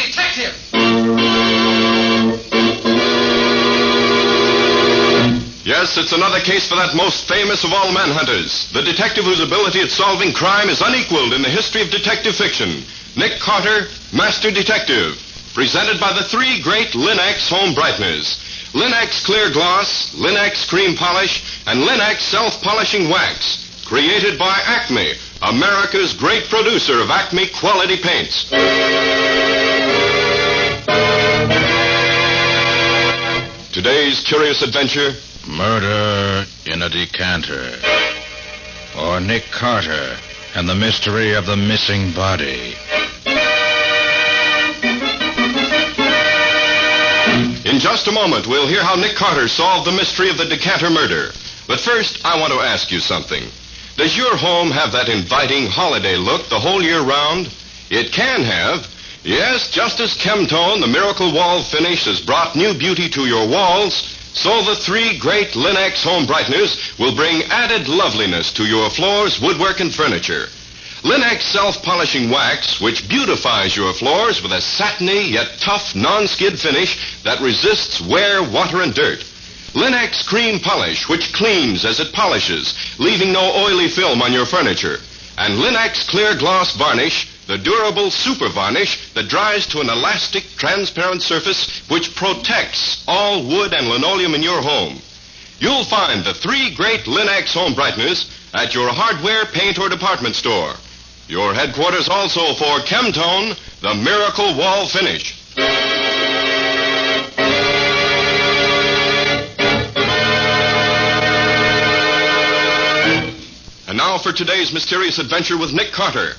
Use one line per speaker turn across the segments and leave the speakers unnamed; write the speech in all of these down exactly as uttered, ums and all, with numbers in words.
detective!
Yes, it's another case for that most famous of all manhunters, the detective whose ability at solving crime is unequaled in the history of detective fiction. Nick Carter, Master Detective, presented by the three great Linx home brighteners. Linx Clear Gloss, Linx Cream Polish, and Linx Self-Polishing Wax. Created by Acme, America's great producer of Acme quality paints. Today's curious adventure...
Murder in a Decanter. Or Nick Carter and the mystery of the missing body.
In just a moment, we'll hear how Nick Carter solved the mystery of the Decanter murder. But first, I want to ask you something. Does your home have that inviting holiday look the whole year round? It can have. Yes, just as Chemtone, the miracle wall finish, has brought new beauty to your walls, so the three great Linx home brighteners will bring added loveliness to your floors, woodwork, and furniture. Linx Self-Polishing Wax, which beautifies your floors with a satiny yet tough non-skid finish that resists wear, water, and dirt. Linx Cream Polish, which cleans as it polishes, leaving no oily film on your furniture. And Linx Clear Gloss Varnish, the durable super varnish that dries to an elastic, transparent surface which protects all wood and linoleum in your home. You'll find the three great Linx home brighteners at your hardware, paint, or department store. Your headquarters also for Chemtone, the miracle wall finish. And now for today's mysterious adventure with Nick Carter.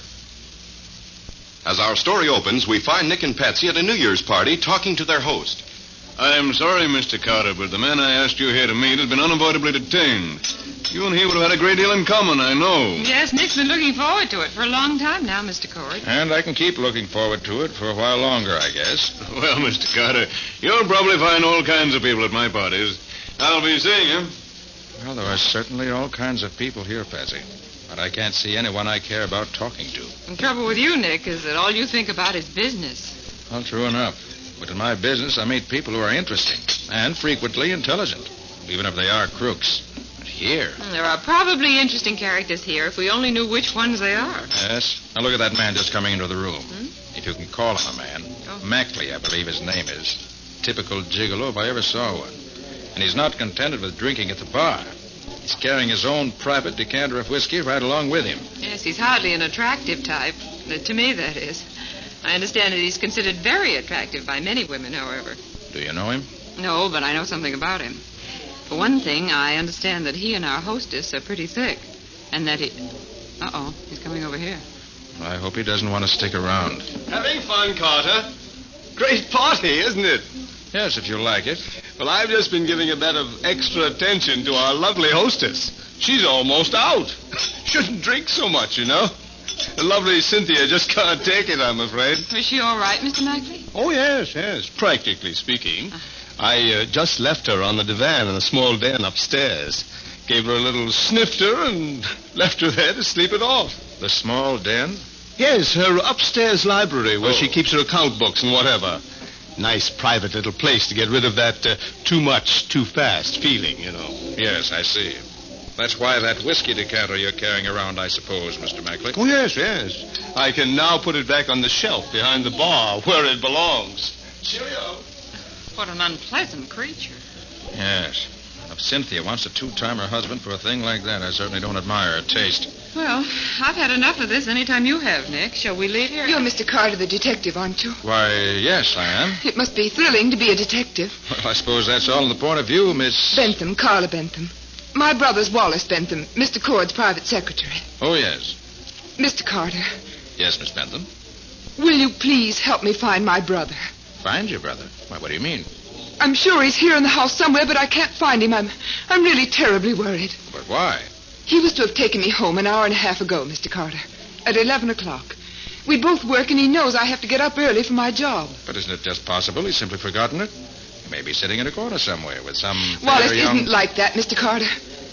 As our story opens, we find Nick and Patsy at a New Year's party talking to their host.
I'm sorry, Mister Carter, but the man I asked you here to meet has been unavoidably detained. You and he would have had a great deal in common, I know.
Yes, Nick's been looking forward to it for a long time now, Mister Cord.
And I can keep looking forward to it for a while longer, I guess.
Well, Mister Carter, you'll probably find all kinds of people at my parties. I'll be seeing you.
Well, there are certainly all kinds of people here, Patsy. But I can't see anyone I care about talking to.
The trouble with you, Nick, is that all you think about is business.
Well, true enough. But in my business, I meet people who are interesting and frequently intelligent, even if they are crooks. But here...
There are probably interesting characters here if we only knew which ones they are.
Yes. Now look at that man just coming into the room.
Hmm?
If you can call him a man.
Oh.
Mackley, I believe his name is. Typical gigolo if I ever saw one. And he's not contented with drinking at the bar. He's carrying his own private decanter of whiskey right along with him.
Yes, he's hardly an attractive type. Uh, to me, that is. I understand that he's considered very attractive by many women, however.
Do you know him?
No, but I know something about him. For one thing, I understand that he and our hostess are pretty thick. And that he... Uh-oh, he's coming over here.
I hope he doesn't want to stick around.
Having fun, Carter. Great party, isn't it?
Yes, if you like it.
Well, I've just been giving a bit of extra attention to our lovely hostess. She's almost out. Shouldn't drink so much, you know. The lovely Cynthia just can't take it, I'm afraid.
Is she all right, Mister Mackley?
Oh, yes, yes, practically speaking. I uh, just left her on the divan in a small den upstairs. Gave her a little snifter and left her there to sleep it off.
The small den?
Yes, her upstairs library where
Oh.
she keeps her account books and whatever. Nice private little place to get rid of that uh, too much, too fast feeling, you know.
Yes, I see. That's why that whiskey decanter you're carrying around, I suppose, Mister Mackley.
Oh, yes, yes. I can now put it back on the shelf behind the bar where it belongs. Cheerio.
What an unpleasant creature.
Yes. If Cynthia wants to two-time her husband for a thing like that, I certainly don't admire her taste.
Well, I've had enough of this anytime you have, Nick. Shall we leave here?
You're Mister Carter, the detective, aren't you?
Why, yes, I am.
It must be thrilling to be a detective.
Well, I suppose that's all in the point of view, Miss...
Bentham, Carla Bentham. My brother's Wallace Bentham, Mister Cord's private secretary.
Oh, yes.
Mister Carter,
Yes, Miss Bentham.
will you please help me find my brother?
Find your brother? Why, what do you mean?
I'm sure he's here in the house somewhere, but I can't find him. I'm, I'm really terribly worried.
But why?
He was to have taken me home an hour and a half ago, Mister Carter, at eleven o'clock. We both work, and he knows I have to get up early for my job.
But isn't it just possible he's simply forgotten it? He may be sitting in a corner somewhere with some...
Wallace
fair young...
isn't like that, Mister Carter.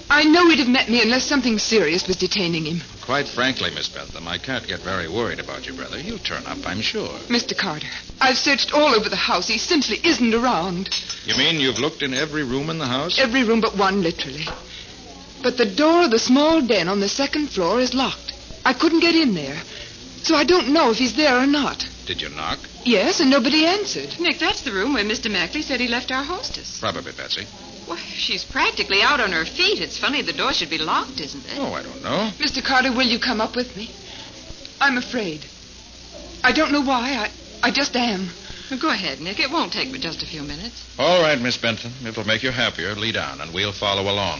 I know he'd have met me unless something serious was detaining him.
Quite frankly, Miss Bentham, I can't get very worried about your brother. He'll turn up, I'm sure.
Mister Carter, I've searched all over the house. He simply isn't around.
You mean you've looked in every room in the house?
Every room but one, literally. But the door of the small den on the second floor is locked. I couldn't get in there. So I don't know if he's there or not.
Did you knock?
Yes, and nobody answered.
Nick, that's the room where Mister Mackley said he left our hostess.
Probably, Betsy.
Well, she's practically out on her feet. It's funny the door should be locked, isn't it?
Oh, I don't know.
Mister Carter, will you come up with me? I'm afraid. I don't know why. I, I just am.
Well, go ahead, Nick. It won't take but just a few minutes.
All right, Miss Bentham. It'll make you happier. Lead on, and we'll follow along.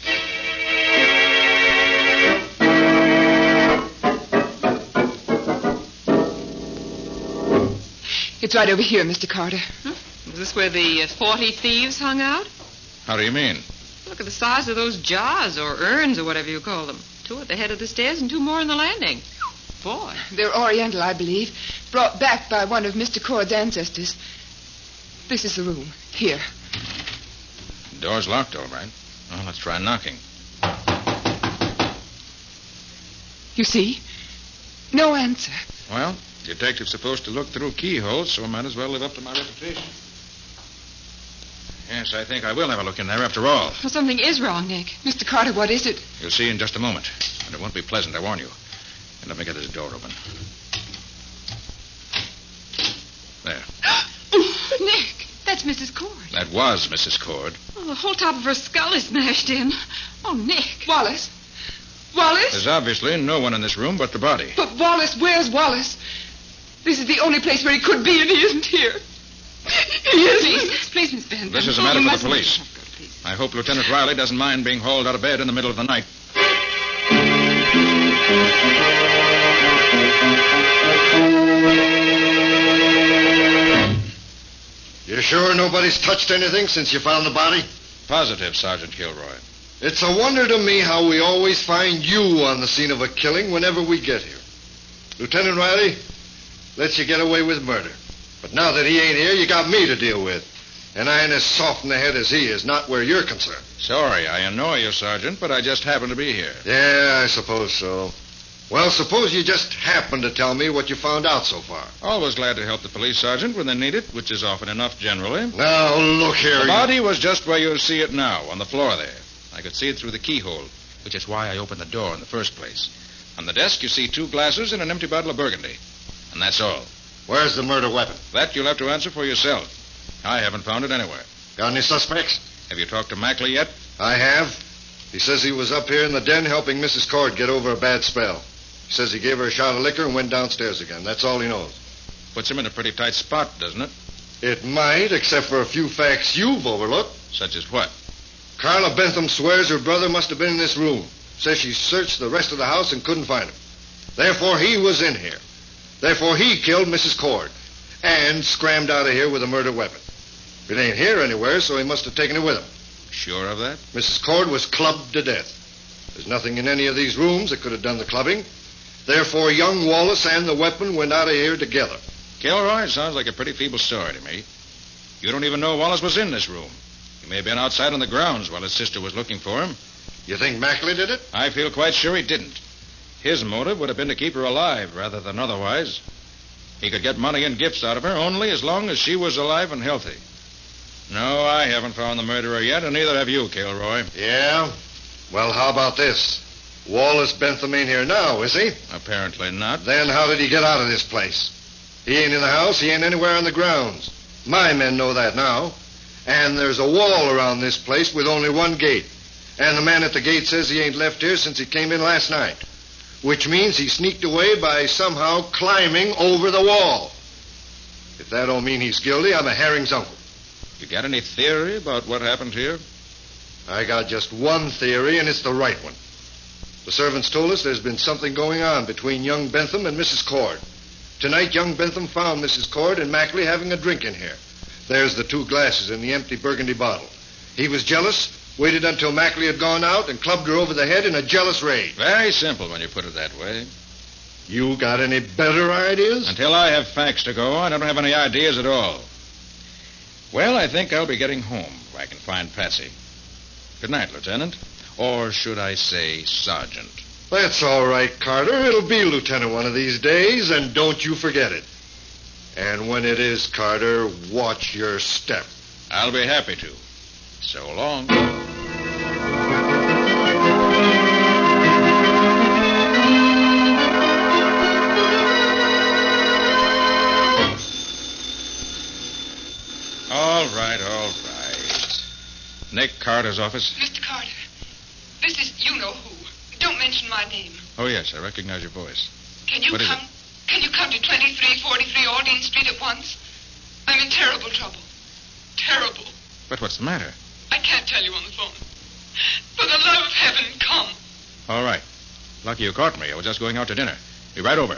It's right over here, Mister Carter.
Huh? Is this where the uh, forty thieves hung out?
How do you mean?
Look at the size of those jars or urns or whatever you call them. Two at the head of the stairs and two more on the landing. Boy.
They're Oriental, I believe. Brought back by one of Mister Cord's ancestors. This is the room. Here.
The door's locked, all right. Well, let's try knocking.
You see? No answer.
Well, the detective's supposed to look through keyholes, so I might as well live up to my reputation. Yes, I think I will have a look in there after all.
Well, something is wrong, Nick.
Mister Carter, what is it?
You'll see in just a moment. And it won't be pleasant, I warn you. And let me get this door open. There.
Oh, Nick, that's Missus Cord.
That was Missus Cord.
Oh, the whole top of her skull is smashed in. Oh, Nick.
Wallace? Wallace?
There's obviously no one in this room but the body.
But Wallace, where's Wallace? This is the only place where he could be, and he isn't here. He isn't.
Please, please, Miss Bentham.
This is a matter for the police. I hope Lieutenant Riley doesn't mind being hauled out of bed in the middle of the night.
You sure nobody's touched anything since you found the body?
Positive, Sergeant Kilroy.
It's a wonder to me how we always find you on the scene of a killing whenever we get here. Lieutenant Riley lets you get away with murder. But now that he ain't here, you got me to deal with. And I ain't as soft in the head as he is, not where you're concerned.
Sorry I annoy you, Sergeant, but I just happen to be here.
Yeah, I suppose so. Well, suppose you just happen to tell me what you found out so far.
Always glad to help the police, Sergeant, when they need it, which is often enough generally.
Now, look here.
The body was just where you see it now, on the floor there. I could see it through the keyhole, which is why I opened the door in the first place. On the desk, you see two glasses and an empty bottle of Burgundy. And that's all.
Where's the murder weapon?
That you'll have to answer for yourself. I haven't found it anywhere.
Got any suspects?
Have you talked to Mackley yet?
I have. He says he was up here in the den helping Missus Cord get over a bad spell. He says he gave her a shot of liquor and went downstairs again. That's all he knows.
Puts him in a pretty tight spot, doesn't it?
It might, except for a few facts you've overlooked.
Such as what?
Carla Bentham swears her brother must have been in this room. Says she searched the rest of the house and couldn't find him. Therefore, he was in here. Therefore, he killed Missus Cord and scrammed out of here with a murder weapon. It ain't here anywhere, so he must have taken it with him.
Sure of that?
Missus Cord was clubbed to death. There's nothing in any of these rooms that could have done the clubbing. Therefore, young Wallace and the weapon went out of here together.
Kilroy, sounds like a pretty feeble story to me. You don't even know Wallace was in this room. He may have been outside on the grounds while his sister was looking for him.
You think Mackley did it?
I feel quite sure he didn't. His motive would have been to keep her alive rather than otherwise. He could get money and gifts out of her only as long as she was alive and healthy. No, I haven't found the murderer yet, and neither have you, Kilroy.
Yeah? Well, how about this? Wallace Bentham ain't here now, is he?
Apparently not.
Then how did he get out of this place? He ain't in the house. He ain't anywhere on the grounds. My men know that now. And there's a wall around this place with only one gate. And the man at the gate says he ain't left here since he came in last night. Which means he sneaked away by somehow climbing over the wall. If that don't mean he's guilty, I'm a herring's uncle.
You got any theory about what happened here?
I got just one theory, and it's the right one. The servants told us there's been something going on between young Bentham and Missus Cord. Tonight, young Bentham found Missus Cord and Mackley having a drink in here. There's the two glasses and the empty Burgundy bottle. He was jealous, waited until Mackley had gone out, and clubbed her over the head in a jealous rage.
Very simple when you put it that way.
You got any better ideas?
Until I have facts to go on, I don't have any ideas at all. Well, I think I'll be getting home if I can find Patsy. Good night, Lieutenant. Or should I say sergeant?
That's all right, Carter. It'll be lieutenant one of these days, and don't you forget it. And when it is, Carter, watch your step.
I'll be happy to. So long. All right, all right. Nick Carter's office?
Mister Carter, this is you-know-who. Don't mention my name.
Oh, yes, I recognize your voice.
Can you
What is
come? Can you come to twenty-three forty-three Aldine Street at once? I'm in terrible trouble. Terrible.
But what's the matter?
I can't tell you on the phone. For the love of heaven, come.
All right. Lucky you caught me. I was just going out to dinner. Be right over.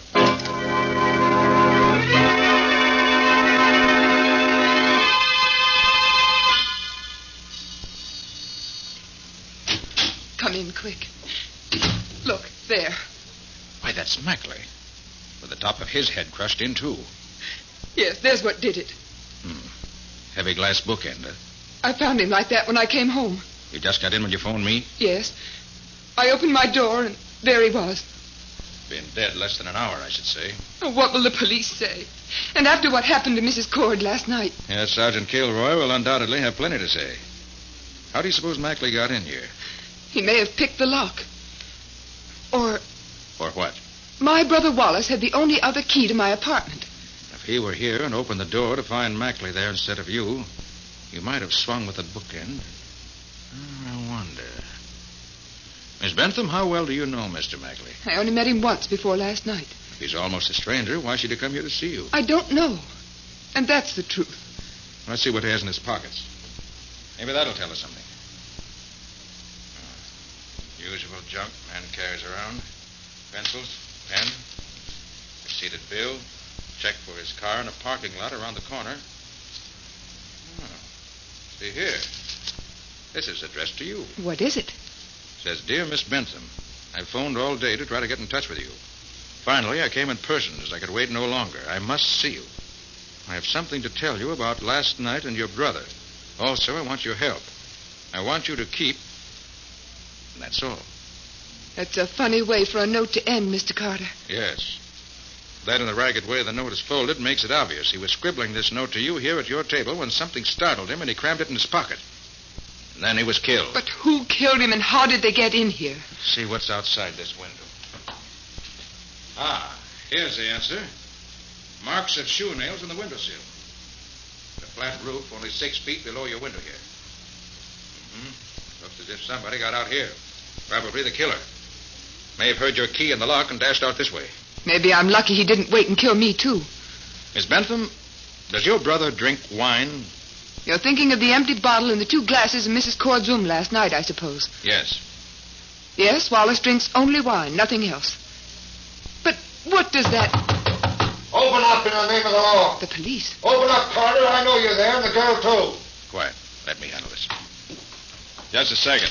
Come in quick. Look, there.
Why, that's Mackley. With the top of his head crushed in, too.
Yes, there's what did it.
Hmm. Heavy glass bookend, huh?
I found him like that when I came home.
You just got in when you phoned me?
Yes. I opened my door, and there he was.
Been dead less than an hour, I should say.
Oh, what will the police say? And after what happened to Missus Cord last night.
Yes, Sergeant Kilroy will undoubtedly have plenty to say. How do you suppose Mackley got in here?
He may have picked the lock. Or
Or what?
my brother Wallace had the only other key to my apartment.
If he were here and opened the door to find Mackley there instead of you, you might have swung with the bookend. Oh, I wonder. Miss Bentham, how well do you know Mister Mackley?
I only met him once before last night.
If he's almost a stranger, why should he come here to see you?
I don't know. And that's the truth.
Let's see what he has in his pockets. Maybe that'll tell us something. Oh, usual junk man carries around. Pencils, pen, receipted bill, check for his car in a parking lot around the corner. Oh, see here. This is addressed to you.
What is it?
Says, Dear Miss Bentham, I've phoned all day to try to get in touch with you. Finally, I came in person as I could wait no longer. I must see you. I have something to tell you about last night and your brother. Also, I want your help. I want you to keep... And that's all.
That's a funny way for a note to end, Mister Carter.
Yes. That and the ragged way the note is folded makes it obvious. He was scribbling this note to you here at your table when something startled him and he crammed it in his pocket. And then he was killed.
But who killed him and how did they get in here?
See what's outside this window. Ah, here's the answer. Marks of shoe nails in the windowsill. The flat roof only six feet below your window here. Mm-hmm. Looks as if somebody got out here. Probably the killer. May have heard your key in the lock and dashed out this way.
Maybe I'm lucky he didn't wait and kill me, too.
Miss Bentham, does your brother drink wine?
You're thinking of the empty bottle and the two glasses in Missus Cord's room last night, I suppose.
Yes.
Yes, Wallace drinks only wine, nothing else. But what does that...
Open up in the name of the law.
The police.
Open up, Carter. I know you're there, and the girl, too.
Quiet. Let me handle this. Just a second.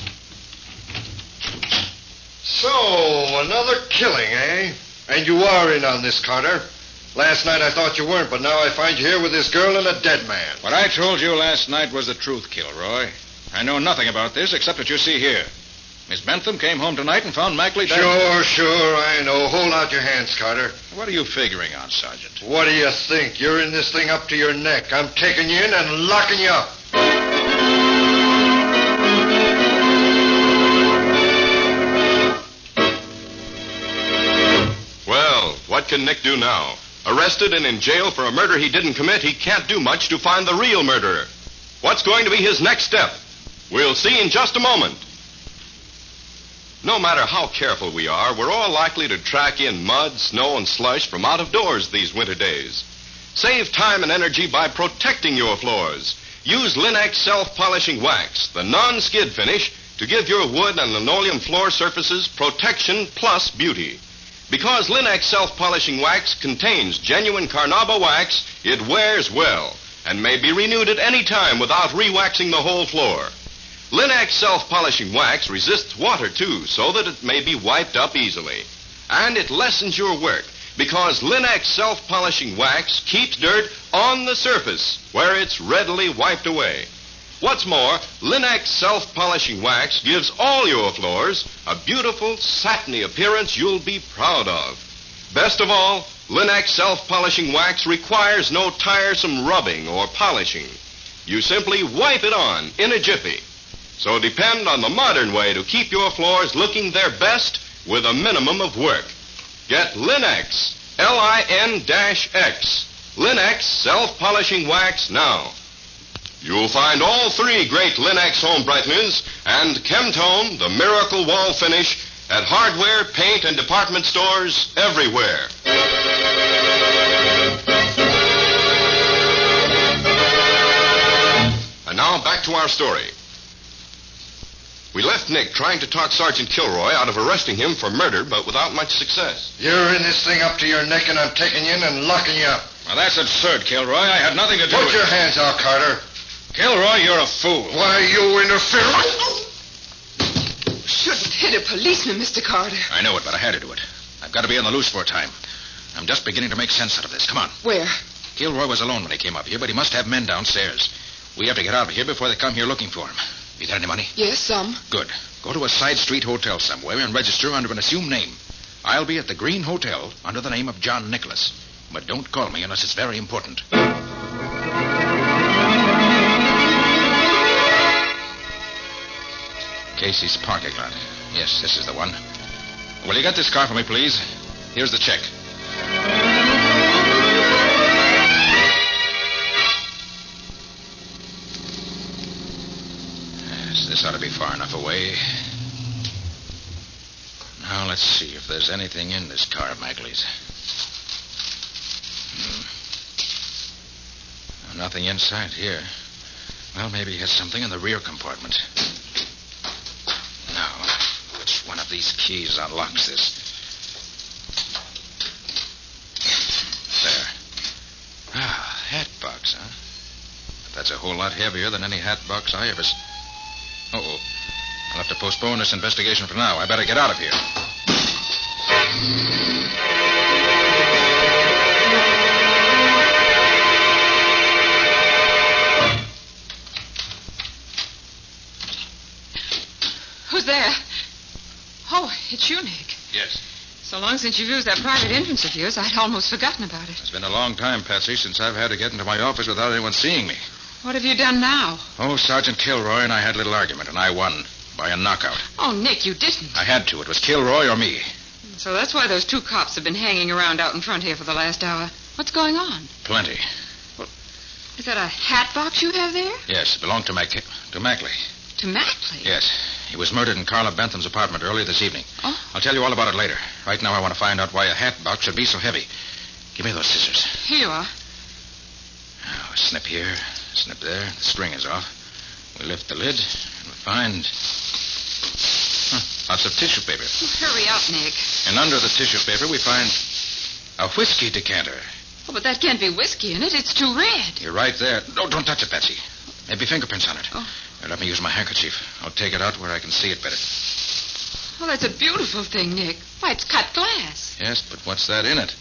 So, another killing, eh? And you are in on this, Carter. Last night I thought you weren't, but now I find you here with this girl and a dead man.
What I told you last night was the truth, Kilroy. I know nothing about this except what you see here. Miss Bentham came home tonight and found Mackley dead.
Sure, sure, I know. Hold out your hands, Carter.
What are you figuring on, Sergeant?
What do you think? You're in this thing up to your neck. I'm taking you in and locking you up.
Well, what can Nick do now? Arrested and in jail for a murder he didn't commit, he can't do much to find the real murderer. What's going to be his next step? We'll see in just a moment. No matter how careful we are, we're all likely to track in mud, snow, and slush from out of doors these winter days. Save time and energy by protecting your floors. Use Linex self-polishing wax, the non-skid finish, to give your wood and linoleum floor surfaces protection plus beauty. Because Linex self-polishing wax contains genuine Carnauba wax, it wears well and may be renewed at any time without re-waxing the whole floor. Linex self-polishing wax resists water, too, so that it may be wiped up easily. And it lessens your work because Linex self-polishing wax keeps dirt on the surface where it's readily wiped away. What's more, Linex self-polishing wax gives all your floors a beautiful, satiny appearance you'll be proud of. Best of all, Linex self-polishing wax requires no tiresome rubbing or polishing. You simply wipe it on in a jiffy. So depend on the modern way to keep your floors looking their best with a minimum of work. Get Linex, L I N X, Linex self-polishing wax now. You'll find all three great Linex home brighteners and Chemtone, the miracle wall finish, at hardware, paint, and department stores everywhere. And now back to our story. We left Nick trying to talk Sergeant Kilroy out of arresting him for murder, but without much success.
You're in this thing up to your neck, and I'm taking you in and locking you up.
Well, that's absurd, Kilroy. I had nothing to do
Put
with
your
it.
hands out, Carter.
Kilroy, you're a fool.
Why, you interfere.
Shouldn't hit a policeman, Mister Carter.
I know it, but I had to do it. I've got to be on the loose for a time. I'm just beginning to make sense out of this. Come on.
Where?
Kilroy was alone when he came up here, but he must have men downstairs. We have to get out of here before they come here looking for him. You got any money?
Yes, some.
Good. Go to a side street hotel somewhere and register under an assumed name. I'll be at the Green Hotel under the name of John Nicholas. But don't call me unless it's very important. Casey's parking lot. Yes, this is the one. Will you get this car for me, please? Here's the check. Yes, this ought to be far enough away. Now, let's see if there's anything in this car of Mackley's. Hmm. Nothing inside here. Well, maybe he has something in the rear compartment. Now, which one of these keys unlocks this? There. Ah, hat box, huh? But that's a whole lot heavier than any hat box I ever... S- Uh-oh. I'll have to postpone this investigation for now. I better get out of here.
Who's there? Oh, it's you, Nick.
Yes.
So long since you've used that private entrance of yours, I'd almost forgotten about it.
It's been a long time, Patsy, since I've had to get into my office without anyone seeing me.
What have you done now?
Oh, Sergeant Kilroy and I had a little argument, and I won by a knockout.
Oh, Nick, you didn't.
I had to. It was Kilroy or me.
So that's why those two cops have been hanging around out in front here for the last hour. What's going on?
Plenty.
Is that a hat box you have there?
Yes, it belonged to Mac- to Mackley.
To Mackley?
Yes. He was murdered in Carla Bentham's apartment earlier this evening.
Oh?
I'll tell you all about it later. Right now I want to find out why a hat box should be so heavy. Give me those scissors.
Here you are.
Now, snip here, snip there. The string is off. We lift the lid, and we find... Huh, lots of tissue paper.
Hurry up, Nick.
And under the tissue paper we find a whiskey decanter.
Oh, but that can't be whiskey in it. It's too red.
You're right there. No, don't touch it, Patsy. Maybe fingerprints on it.
Oh.
Here, let me use my handkerchief. I'll take it out where I can see it better.
Oh, that's a beautiful thing, Nick. Why, it's cut glass.
Yes, but what's that in it?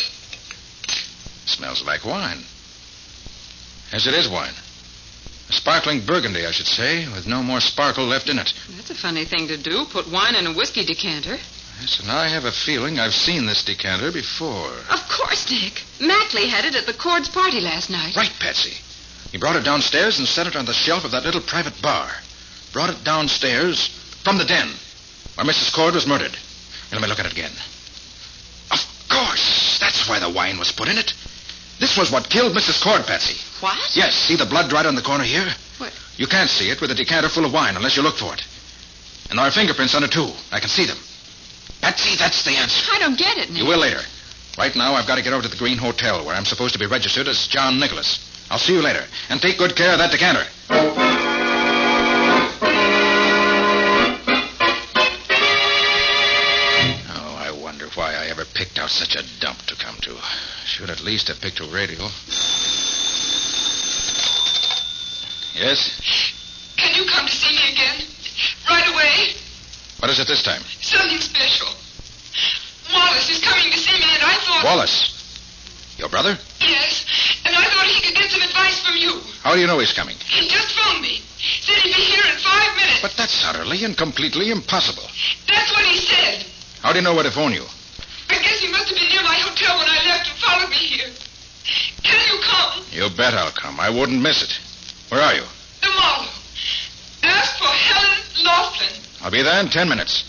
Smells like wine. Yes, it is wine. A sparkling burgundy, I should say, with no more sparkle left in it.
That's a funny thing to do, put wine in a whiskey decanter.
Yes, and I have a feeling I've seen this decanter before.
Of course, Nick. Mackley had it at the Cords' party last night.
Right, Patsy. He brought it downstairs and set it on the shelf of that little private bar. Brought it downstairs from the den where Missus Cord was murdered. Here, let me look at it again. Of course. That's why the wine was put in it. This was what killed Missus Cord, Patsy.
What?
Yes, see the blood right on the corner here?
What?
You can't see it with a decanter full of wine unless you look for it. And there are fingerprints on it, too. I can see them. Patsy, that's the answer.
I don't get it, Nick.
You will later. Right now, I've got to get over to the Green Hotel, where I'm supposed to be registered as John Nicholas. I'll see you later. And take good care of that decanter. Oh, I wonder why I ever picked out such a dump to come to. Should at least have picked a radio. Yes?
Can you come to see me again? Right away?
What is it this time?
Something special. Wallace is coming to see me, and I thought...
Wallace. Your brother?
Yes, and I thought he could get get some advice from you.
How do you know he's coming?
He just phoned me. Said he'd be here in five minutes.
But that's utterly and completely impossible.
That's what he said.
How do you know where to phone you?
I guess he must have been near my hotel when I left and followed me here. Can you come?
You bet I'll come. I wouldn't miss it. Where are you?
The mall. Ask for Helen Laughlin.
I'll be there in ten minutes.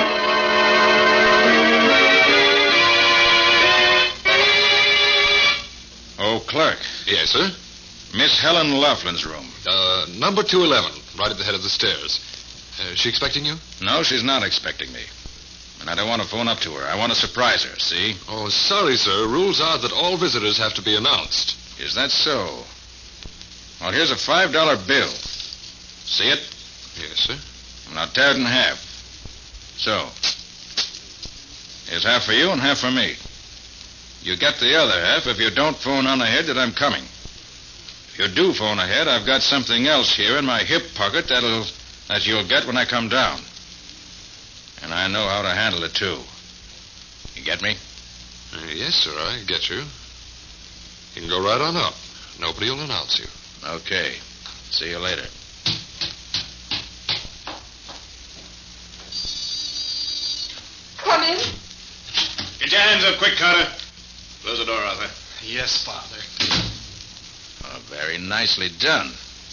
Oh, clerk.
Yes, sir?
Miss Helen Laughlin's room.
Uh, number two eleven, right at the head of the stairs. Uh, is she expecting you?
No, she's not expecting me. And I don't want to phone up to her. I want to surprise her, see?
Oh, sorry, sir. Rules are that all visitors have to be announced.
Is that so? Well, here's a five dollar bill. See it?
Yes, sir.
Now tear it in half. So. Here's half for you and half for me. You get the other half if you don't phone on ahead that I'm coming. If you do phone ahead, I've got something else here in my hip pocket that'll that you'll get when I come down. And I know how to handle it, too. You get me?
Uh, yes, sir, I get you. You can go right on up. Nobody will announce you.
Okay. See you later.
Come in.
Get your hands up quick, Carter. Close the door, Arthur.
Yes, Father.
Oh, very nicely done.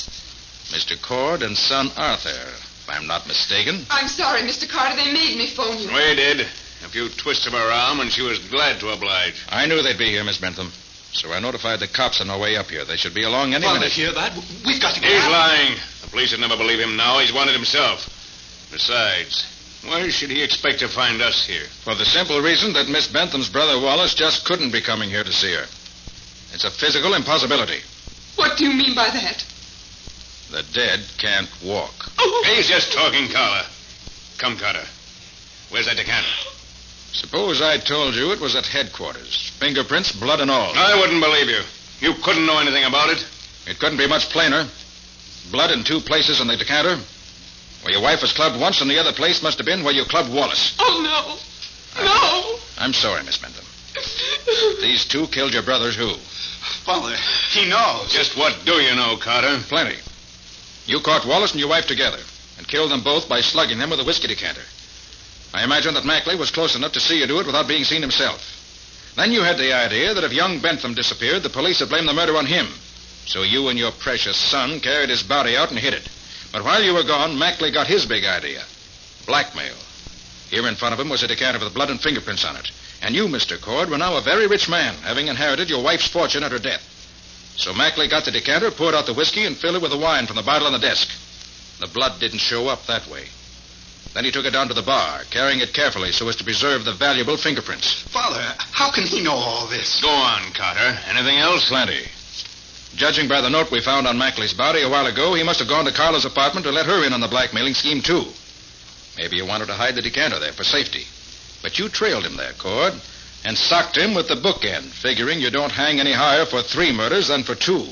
Mister Cord and son Arthur, if I'm not mistaken.
I'm sorry, Mister Carter. They made me phone you.
We did. A few twists of her arm, and she was glad to oblige.
I knew they'd be here, Miss Bentham. So I notified the cops on their way up here. They should be along any
Father,
minute.
hear that? We've got to get
He's
out.
lying. The police would never believe him now. He's wanted himself. Besides, why should he expect to find us here?
For the simple reason that Miss Bentham's brother Wallace just couldn't be coming here to see her. It's a physical impossibility.
What do you mean by that?
The dead can't walk.
Oh.
He's just talking, Carla. Come, Carter. Where's that decanter?
Suppose I told you it was at headquarters. Fingerprints, blood and all.
I wouldn't believe you. You couldn't know anything about it.
It couldn't be much plainer. Blood in two places in the decanter. Where your wife was clubbed once, and the other place must have been where you clubbed Wallace.
Oh, no. No.
I'm sorry, Miss Bentham. These two killed your brothers who?
Father, he knows.
Just what do you know, Carter?
Plenty. You caught Wallace and your wife together and killed them both by slugging them with a whiskey decanter. I imagine that Mackley was close enough to see you do it without being seen himself. Then you had the idea that if young Bentham disappeared, the police would blame the murder on him. So you and your precious son carried his body out and hid it. But while you were gone, Mackley got his big idea. Blackmail. Here in front of him was a decanter with blood and fingerprints on it. And you, Mister Cord, were now a very rich man, having inherited your wife's fortune at her death. So Mackley got the decanter, poured out the whiskey, and filled it with the wine from the bottle on the desk. The blood didn't show up that way. Then he took it down to the bar, carrying it carefully so as to preserve the valuable fingerprints.
Father, how can he know all this?
Go on, Carter. Anything else?
Plenty. Judging by the note we found on Mackley's body a while ago, he must have gone to Carla's apartment to let her in on the blackmailing scheme, too. Maybe you wanted to hide the decanter there for safety. But you trailed him there, Cord, and socked him with the bookend, figuring you don't hang any higher for three murders than for two.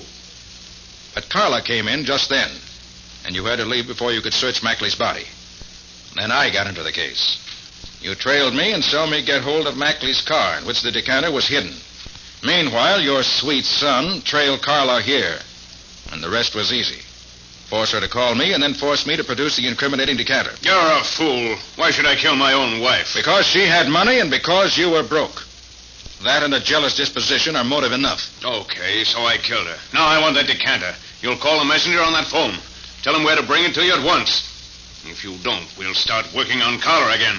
But Carla came in just then, and you had to leave before you could search Mackley's body. Then I got into the case. You trailed me and saw me get hold of Mackley's car in which the decanter was hidden. Meanwhile, your sweet son trailed Carla here, and the rest was easy. Force her to call me and then force me to produce the incriminating decanter.
You're a fool. Why should I kill my own wife?
Because she had money and because you were broke. That and a jealous disposition are motive enough.
Okay, so I killed her. Now I want that decanter. You'll call the messenger on that phone. Tell him where to bring it to you at once. If you don't, we'll start working on Carla again.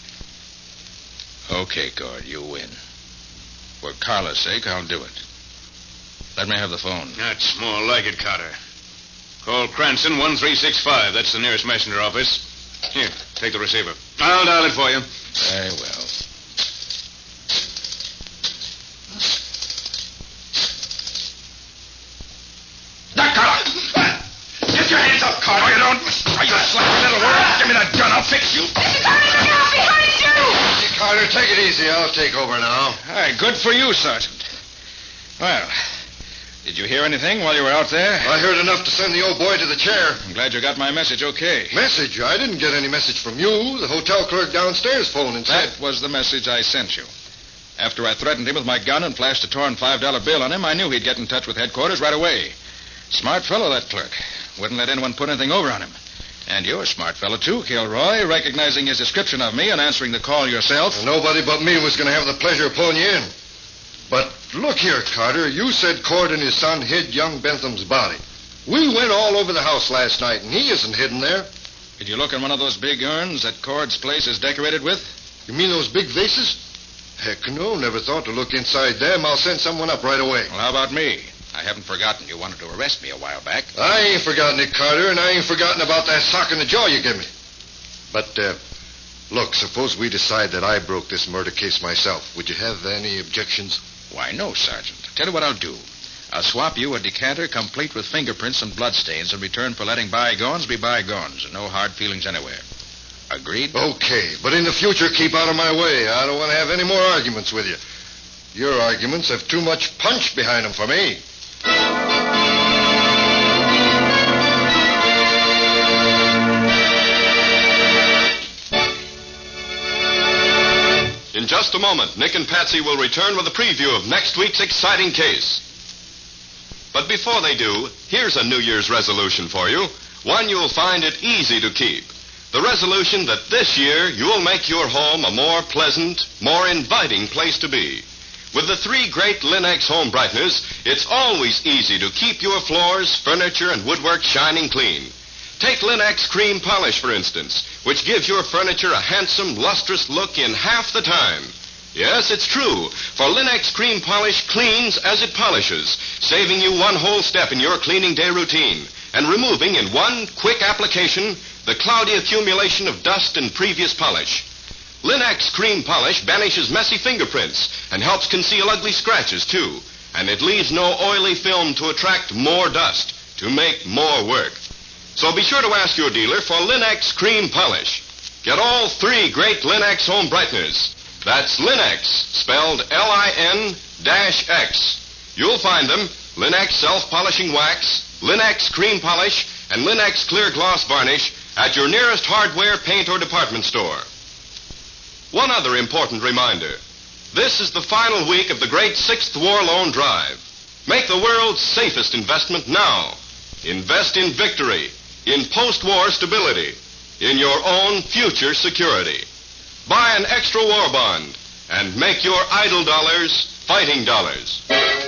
Okay, Cord, you win. For Carla's sake, I'll do it. Let me have the phone.
That's more like it, Carter. Call Cranston one three six five. That's the nearest messenger office. Here, take the receiver. I'll dial it for you.
Very well.
Now, Carla! Get your hands up, Carla! No, you don't. Are you slapping little world? Give me that gun. I'll fix you.
Mister Carter, look out behind you!
Hey, Carter, take it easy. I'll take over now.
Hi, good for you, Sergeant. Well, did you hear anything while you were out there?
I heard enough to send the old boy to the chair.
I'm glad you got my message okay.
Message? I didn't get any message from you. The hotel clerk downstairs phoned and said...
That was the message I sent you. After I threatened him with my gun and flashed a torn five dollar bill on him, I knew he'd get in touch with headquarters right away. Smart fellow, that clerk. Wouldn't let anyone put anything over on him. And you're a smart fellow, too, Kilroy, recognizing his description of me and answering the call yourself.
Well, nobody but me was going to have the pleasure of pulling you in. But look here, Carter. You said Cord and his son hid young Bentham's body. We went all over the house last night, and he isn't hidden there.
Did you look in one of those big urns that Cord's place is decorated with?
You mean those big vases? Heck no, never thought to look inside them. I'll send someone up right away.
Well, how about me? I haven't forgotten you wanted to arrest me a while back.
I ain't forgotten it, Carter, and I ain't forgotten about that sock in the jaw you gave me. But, uh, look, suppose we decide that I broke this murder case myself. Would you have any objections?
Why, no, Sergeant. Tell you what I'll do. I'll swap you a decanter complete with fingerprints and bloodstains in return for letting bygones be bygones and no hard feelings anywhere. Agreed?
Okay, but in the future, keep out of my way. I don't want to have any more arguments with you. Your arguments have too much punch behind them for me.
In just a moment, Nick and Patsy will return with a preview of next week's exciting case. But before they do, here's a New Year's resolution for you, one you'll find it easy to keep. The resolution that this year you'll make your home a more pleasant, more inviting place to be. With the three great Linux home brighteners, it's always easy to keep your floors, furniture, and woodwork shining clean. Take Linux Cream Polish, for instance, which gives your furniture a handsome, lustrous look in half the time. Yes, it's true, for Linux Cream Polish cleans as it polishes, saving you one whole step in your cleaning day routine, and removing in one quick application the cloudy accumulation of dust and previous polish. Linux Cream Polish banishes messy fingerprints and helps conceal ugly scratches, too. And it leaves no oily film to attract more dust, to make more work. So be sure to ask your dealer for Linux Cream Polish. Get all three great Linux home brighteners. That's Linux, spelled L I N dash X. You'll find them, Linux Self-Polishing Wax, Linux Cream Polish, and Linux Clear Gloss Varnish at your nearest hardware, paint, or department store. One other important reminder. This is the final week of the great Sixth War Loan Drive. Make the world's safest investment now. Invest in victory, in post-war stability, in your own future security. Buy an extra war bond and make your idle dollars fighting dollars.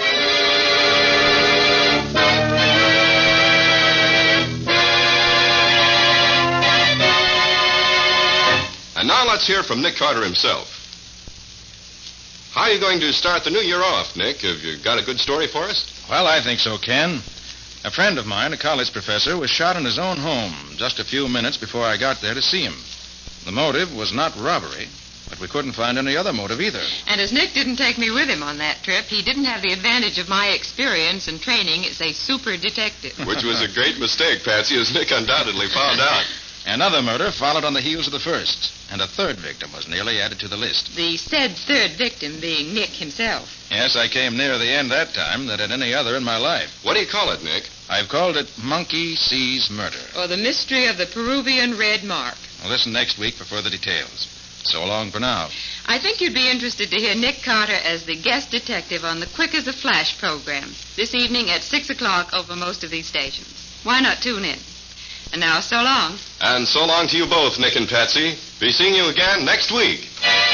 And now let's hear from Nick Carter himself. How are you going to start the new year off, Nick? Have you got a good story for us?
Well, I think so, Ken. A friend of mine, a college professor, was shot in his own home just a few minutes before I got there to see him. The motive was not robbery, but we couldn't find any other motive either.
And as Nick didn't take me with him on that trip, he didn't have the advantage of my experience and training as a super detective.
Which was a great mistake, Patsy, as Nick undoubtedly found out.
Another murder followed on the heels of the first, and a third victim was nearly added to the list.
The said third victim being Nick himself.
Yes, I came nearer the end that time than at any other in my life.
What do you call it, Nick?
I've called it Monkey Sees Murder.
Or the mystery of the Peruvian red mark.
Well, listen next week for further details. So long for now.
I think you'd be interested to hear Nick Carter as the guest detective on the Quick as a Flash program this evening at six o'clock over most of these stations. Why not tune in? And now, so long.
And so long to you both, Nick and Patsy. Be seeing you again next week.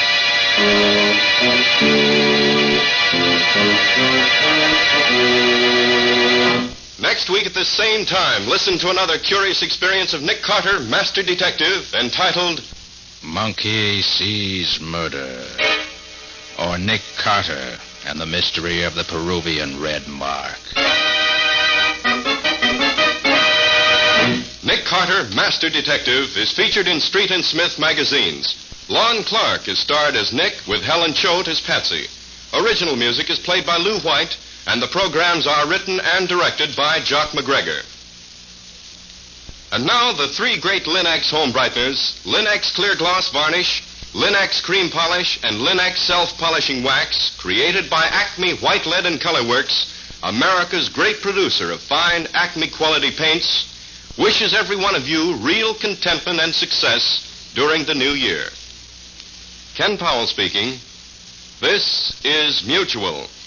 Next week at this same time, listen to another curious experience of Nick Carter, Master Detective, entitled
Monkey Sees Murder. Or Nick Carter and the Mystery of the Peruvian Red Mark.
Nick Carter, Master Detective, is featured in Street and Smith magazines. Lon Clark is starred as Nick with Helen Choate as Patsy. Original music is played by Lou White, and the programs are written and directed by Jock McGregor. And now the three great Linux home brighteners, Linux Clear Gloss Varnish, Linux Cream Polish, and Linux Self-Polishing Wax, created by Acme White Lead and Color Works, America's great producer of fine Acme quality paints, wishes every one of you real contentment and success during the new year. Ken Powell speaking. This is Mutual.